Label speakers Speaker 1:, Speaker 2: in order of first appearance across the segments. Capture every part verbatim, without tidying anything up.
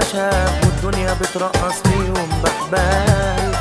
Speaker 1: شاب والدنيا بترقص فيهم بحبال.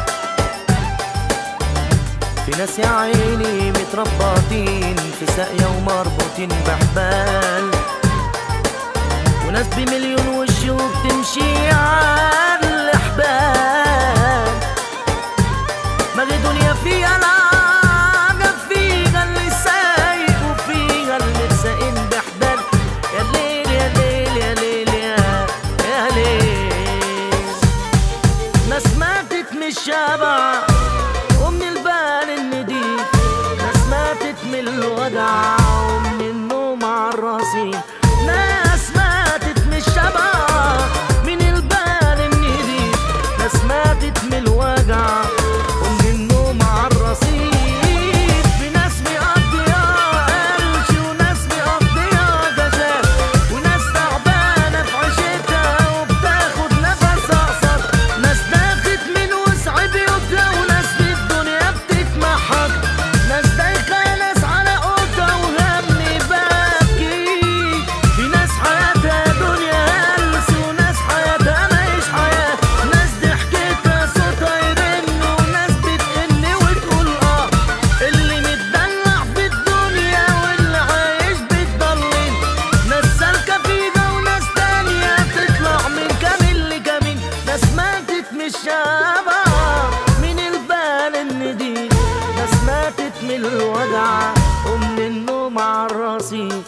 Speaker 1: في ناس يا عيني متربطين في ساقية ومربوطين بحبال، وناس بمليون وش وبتمشي على الحبال. ما غير دنيا فيها العجب، فيها اللي سايق وفيها اللي ساقين بحبال. يا ليل يا ليل يا ليل يا يا ليل. ناس ماتت من الشبع ومن البال النديف، ناس ماتت من الوجع ومن النوم عالرصيف. ناس ماتت من الشبع من البال النديف، ناس ماتت من الوجع ومن النوم عالرصيف. في ناس مقضية قلش وناس مقضية جزاء، وناس تعبانة في عيشتها وبتاخد نفس أقصر. ناس داخت من وسع بيوتها وناس في الدنيا بتتمحك. ناس دايخة ناس على قوتها وهم باكي. في ناس حياتها دنيا هلس وناس حياتها ماهيش حياة. ناس ضحكتها صوتها يرن وناس بتقن وتقول اه. اللي متدلع في الدنيا واللي عايش بيتضلل. ناس سالكة فيها وناس تانية تطلع من كمين لكمين. ناس ماتت من الشبع من البال النديف، ناس ماتت من الوجع ومن النوم عالرصيف.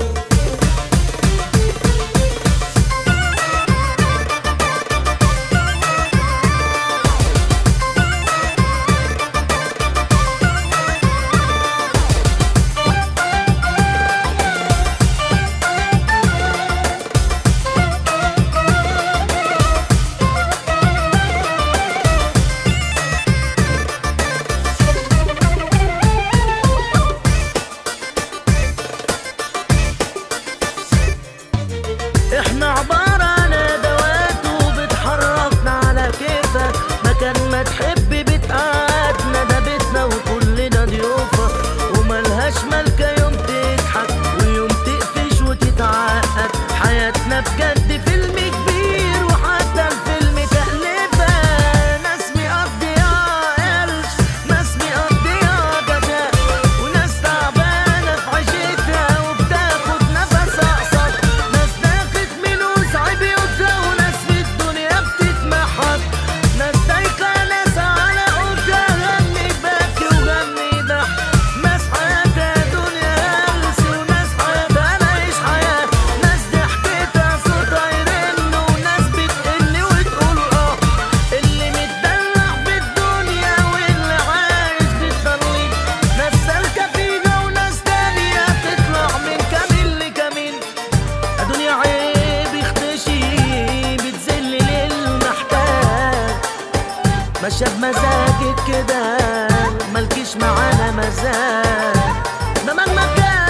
Speaker 1: احنا عبارة عن ادوات وبتحركنا على كيفك. مكان ما تحب بتقعدنا، ده بيتنا وكلنا ضيوفة. وملهاش ملكة يوم تضحك ويوم تقفش وتتعقد. حياتنا بجد فيلم كبير وحتى الفيلم تأليفة. ناس مقضية قلش ناس مقضية جزاء، وناس تعبانة في عيشتها وبتاخد نفس أقصر. ناس داخت من وسع بيوتها وناس في الدنيا بتتمحك. ناس دايخة ناس على قوتها غني باكي وغني ضحك. ناس حياتها دنيا هلس وناس حياتها ماهيش حياة. ناس ضحكتها صوتها يرن وناس بتقن وتقول اه. اللي متدلع في الدنيا واللي عايش بيتضلل. ناس سالكة فيها وناس تانية تطلع من كمين لكمين. الدنيا عيب يختشي بتذل للمحتاج. ماشية بمزاجك كده مالكيش معانا مزاج. ده مهما كان